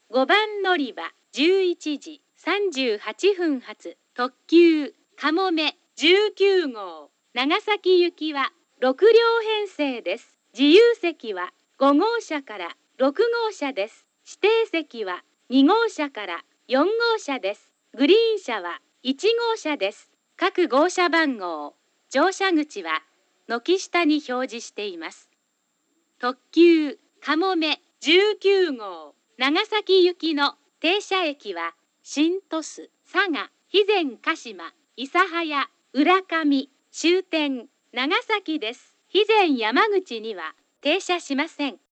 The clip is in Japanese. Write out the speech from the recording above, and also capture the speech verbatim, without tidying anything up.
ごばん乗り場じゅういちじさんじゅうはっぷん発特急かもめじゅうきゅうごう長崎行きはろくりょう編成です。自由席はごごうしゃからろくごうしゃです。指定席はにごうしゃからよんごうしゃです。グリーン車はいちごうしゃです。各号車番号、乗車口は軒下に表示しています。特急かもめじゅうきゅうごう長崎行きの停車駅は新鳥栖、佐賀、肥前鹿島、諫早、浦上、終点長崎です。肥前山口には停車しません。